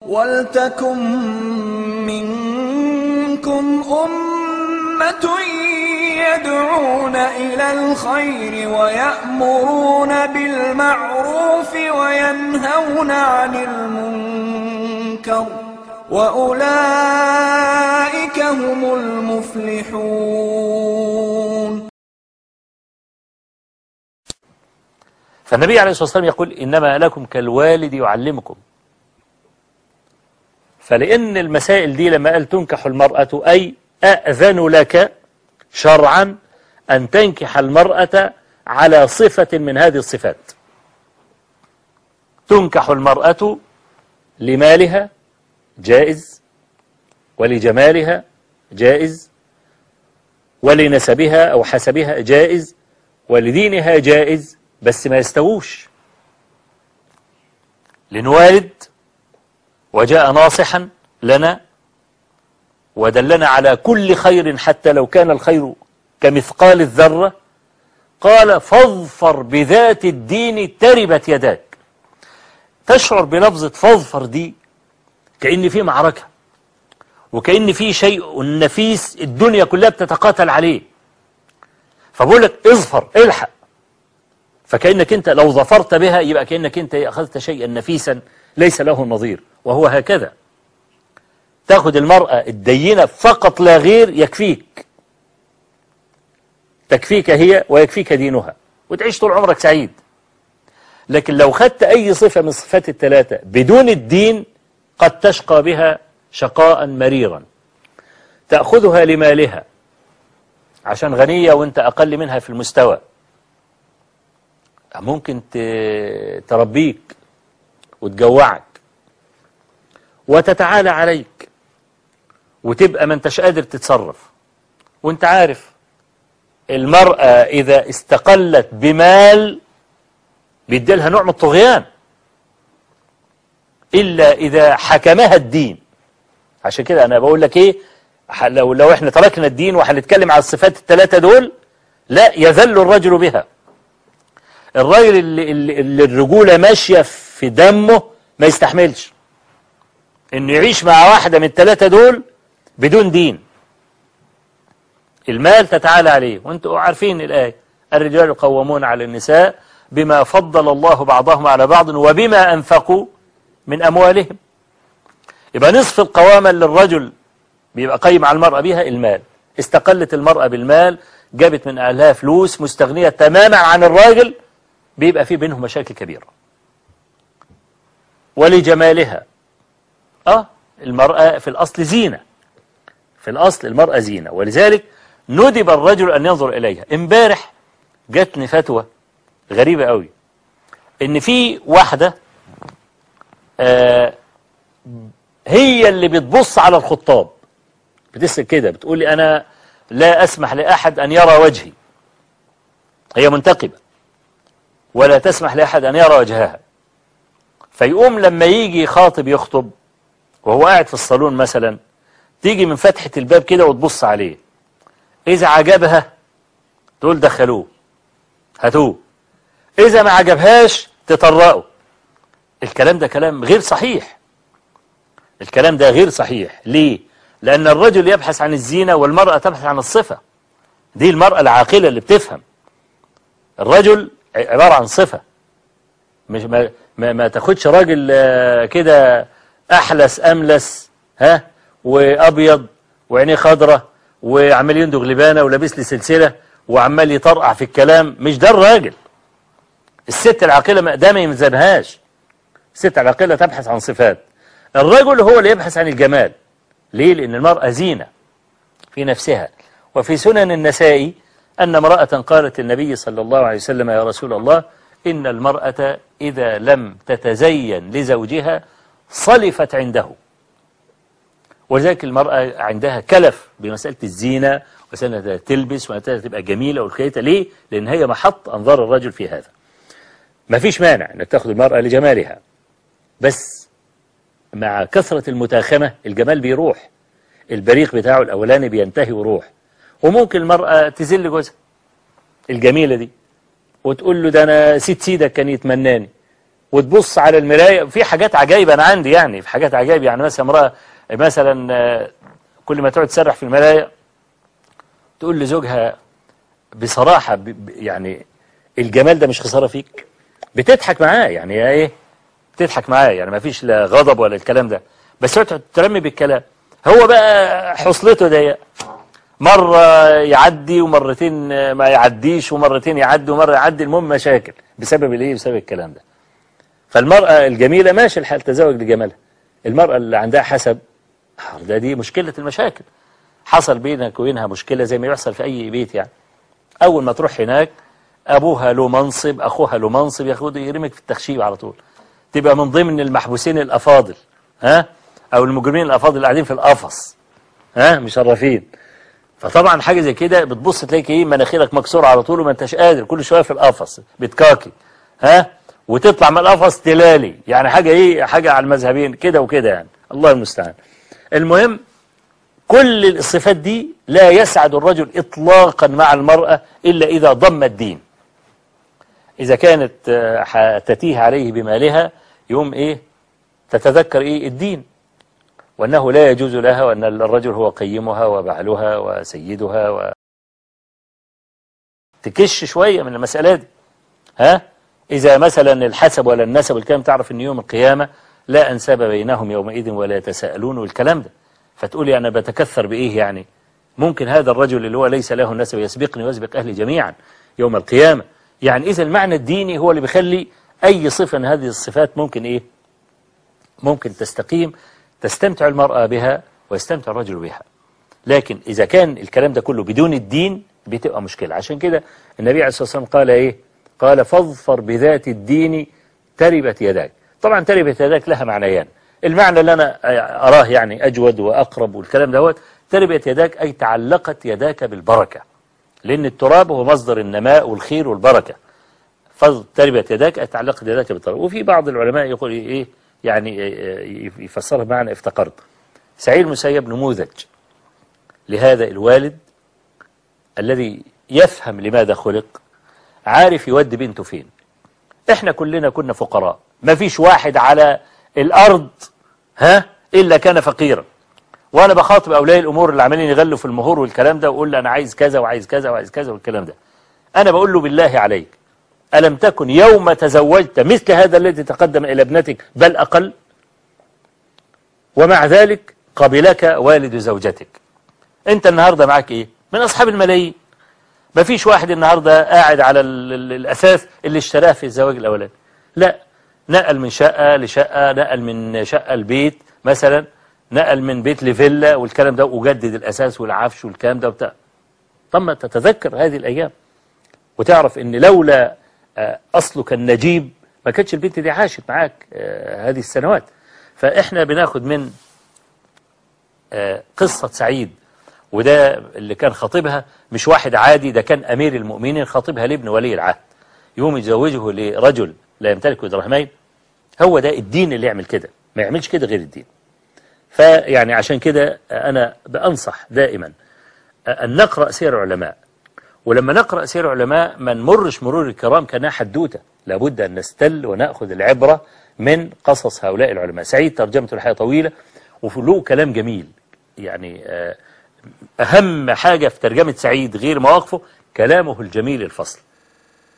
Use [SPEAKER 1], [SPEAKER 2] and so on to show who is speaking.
[SPEAKER 1] وَلْتَكُن مِّنكُمْ أُمَّةٌ يَدْعُونَ إِلَى الْخَيْرِ وَيَأْمُرُونَ بِالْمَعْرُوفِ وَيَنْهَوْنَ عَنِ الْمُنكَرِ وَأُولَئِكَ هُمُ الْمُفْلِحُونَ.
[SPEAKER 2] فالنبي عليه الصلاة والسلام يقول إنما لكم كالوالد يعلمكم. فلأن المسائل دي لما قال تنكح المرأة أي أأذن لك شرعا أن تنكح المرأة على صفة من هذه الصفات. تنكح المرأة لمالها جائز، ولجمالها جائز، ولنسبها أو حسبها جائز، ولدينها جائز، بس ما يستووش. لنوالد وجاء ناصحا لنا ودلنا على كل خير حتى لو كان الخير كمثقال الذرة، قال فاظفر بذات الدين تربت يداك. تشعر بلفظة فاظفر دي كأن في معركة، وكأن في شيء نفيس الدنيا كلها بتتقاتل عليه، فبقول لك اظفر الحق. فكأنك انت لو ظفرت بها يبقى كأنك انت أخذت شيئا نفيسا ليس له نظير. وهو هكذا، تأخذ المرأة الدينة فقط لا غير يكفيك، تكفيك هي ويكفيك دينها وتعيش طول عمرك سعيد. لكن لو خدت أي صفة من صفات الثلاثة بدون الدين قد تشقى بها شقاء مريرا. تأخذها لمالها عشان غنية وانت أقل منها في المستوى، ممكن تربيك وتجوعك وتتعالى عليك وتبقى ما انتش قادر تتصرف. وانت عارف المرأة إذا استقلت بمال بيديلها نوع من الطغيان إلا إذا حكمها الدين. عشان كده أنا بقول لك إيه، لو إحنا تركنا الدين وهنتكلم على الصفات الثلاثة دول لا يذل الرجل بها. الراجل اللي الرجولة ماشية في دمه ما يستحملش إنه يعيش مع واحدة من الثلاثة دول بدون دين. المال تتعالى عليه، وانتوا عارفين الآية الرجال قوامون على النساء بما فضل الله بعضهم على بعض وبما أنفقوا من أموالهم. يبقى نصف القوامة للرجل بيبقى قيم على المرأة بيها المال. استقلت المرأة بالمال، جابت من أهلها فلوس، مستغنية تماما عن الراجل، بيبقى في بينهم مشاكل كبيرة. ولجمالها، المرأة في الأصل زينة، في الأصل المرأة زينة، ولذلك ندب الرجل أن ينظر إليها. امبارح جاتني فتوى غريبة قوي، إن في واحدة هي اللي بتبص على الخطاب، بتسأل كده بتقول لي أنا لا أسمح لأحد أن يرى وجهي. هي منتقبة ولا تسمح لأحد أن يرى وجهها. فيقوم لما يجي خاطب يخطب وهو قاعد في الصالون مثلا، تيجي من فتحة الباب كده وتبص عليه، إذا عجبها تقول دخلوه هاتوه، إذا ما عجبهاش تطرقه. الكلام ده كلام غير صحيح. الكلام ده غير صحيح. ليه؟ لأن الرجل يبحث عن الزينة والمرأة تبحث عن الصفة. دي المرأة العاقلة اللي بتفهم. الرجل عبارة عن صفة، مش ما تاخدش راجل كده أحلس أملس وأبيض وعينيه خضرة وعمال يندغ لبانة ولابس لي سلسلة وعمال يطرقع في الكلام. مش ده الراجل. الست العاقلة ده ما يمزنهاش. الست العاقلة تبحث عن صفات. الرجل هو اللي يبحث عن الجمال. ليه؟ لأن المرأة زينة في نفسها. وفي سنن النسائي أن امرأة قالت للنبي صلى الله عليه وسلم يا رسول الله إن المرأة إذا لم تتزين لزوجها صلفت عنده. ولذلك المرأة عندها كلف بمسألة الزينة وسنة تلبس وأنها تبقى جميلة والكيتة. ليه؟ لأن هي محط أنظار الرجل في هذا. ما فيش مانع أنك تأخذ المرأة لجمالها، بس مع كثرة المتاخمة الجمال بيروح، البريق بتاعه الأولاني بينتهي ويروح. وممكن المرأة تذل جوزها الجميلة دي وتقول له ده أنا سيدك كان يتمناني، وتبص على المراية. في حاجات عجائب أنا عندي، يعني في حاجات عجائب، يعني مثلا امرأة مثلا كل ما تقعد تسرح في المراية تقول لزوجها بصراحة يعني الجمال ده مش خسارة فيك، بتضحك معاه، يعني هي ايه، بتضحك معاه، يعني ما فيش لا غضب ولا الكلام ده، بس هو ترمي بالكلام. هو بقى حصلته ضيقة، مرة يعدي ومرتين ما يعديش ومرتين يعدي ومرة يعدي، المهم مشاكل بسبب الايه، بسبب الكلام ده. فالمرأة الجميلة ماشي الحال تزوج لجمالها، المرأة اللي عندها حسب ده دي مشكلة المشاكل. حصل بينك وبينها مشكلة زي ما يحصل في أي بيت، يعني أول ما تروح هناك أبوها له منصب، أخوها له منصب، ياخد يرمك في التخشيب على طول، تبقى من ضمن المحبوسين الأفاضل، ها، أو المجرمين الأفاضل اللي قاعدين في القفص، ها، مشرفين. فطبعا حاجة زي كده بتبص تلاقي ايه، مناخيرك مكسورة على طول وما انتش قادر، كل شوية في القفص بتكاكي، ها، وتطلع من القفص تلالي، يعني حاجة ايه، حاجة على المذهبين كده وكده، يعني الله المستعان. المهم كل الصفات دي لا يسعد الرجل إطلاقا مع المرأة إلا إذا ضم الدين. إذا كانت تتيه عليه بمالها يوم إيه، تتذكر إيه، الدين، وأنه لا يجوز لها، وأن الرجل هو قيمها وبعلها وسيدها، تكش شوية من المسألة دي، ها. إذا مثلا الحسب ولا النسب والكلام، تعرف أن يوم القيامة لا أنساب بينهم يومئذ ولا يتساءلون والكلام ده، فتقولي أنا بتكثر بإيه، يعني ممكن هذا الرجل اللي هو ليس له نسب يسبقني ويسبق أهلي جميعا يوم القيامة. يعني إذا المعنى الديني هو اللي بيخلي أي صفة من هذه الصفات ممكن إيه، ممكن تستقيم، تستمتع المرأة بها ويستمتع الرجل بها. لكن إذا كان الكلام ده كله بدون الدين بتبقى مشكلة. عشان كده النبي عليه الصلاة والسلام قال إيه، قال فاظفر بذات الدين تربت يداك. طبعا تربت يداك لها معنيان، المعنى اللي أنا أراه يعني أجود وأقرب والكلام دوت، تربت يداك أي تعلقت يداك بالبركة، لأن التراب هو مصدر النماء والخير والبركة. تربت يداك أي تعلقت يداك بالتراب. وفي بعض العلماء يقول إيه، يعني يفسرها بمعنى افتقرت. سعيد المسيب نموذج لهذا الوالد الذي يفهم لماذا خلق، عارف يودي بنته فين. احنا كلنا كنا فقراء، ما فيش واحد على الأرض ها إلا كان فقيرا. وأنا بخاطب أولياء الأمور اللي عمالين يغلوا في المهور والكلام ده، وأقول له أنا عايز كذا وعايز كذا وعايز كذا والكلام ده، أنا بقول له بالله عليك ألم تكن يوم تزوجت مثل هذا الذي تقدم إلى ابنتك بل أقل، ومع ذلك قبلك والد زوجتك. أنت النهاردة معك إيه، من أصحاب الملايين. ما فيش واحد النهاردة قاعد على الأساس اللي اشتراه في الزواج الأولاني، لا، نقل من شقة لشقة، نقل من شقة لبيت مثلا، نقل من بيت لفيلا والكلام ده، وجدد الأساس والعفش والكلام ده وبتاع. ثم تتذكر هذه الأيام وتعرف إن لولا أصلك النجيب ما كانتش البنت دي عاشت معاك هذه السنوات. فإحنا بناخد من قصة سعيد، وده اللي كان خطيبها مش واحد عادي، ده كان أمير المؤمنين خطيبها لابن ولي العهد، يوم يزوجه لرجل لا يمتلك درهمين. هو ده الدين اللي يعمل كده، ما يعملش كده غير الدين. فيعني عشان كده أنا بأنصح دائما أن نقرأ سير العلماء، ولما نقرأ سير العلماء ما نمرش مرور الكرام كأنها حدوتة، لابد أن نستل ونأخذ العبرة من قصص هؤلاء العلماء. سعيد ترجمته الحياة طويلة وله كلام جميل، يعني أهم حاجة في ترجمة سعيد غير مواقفه كلامه الجميل الفصل.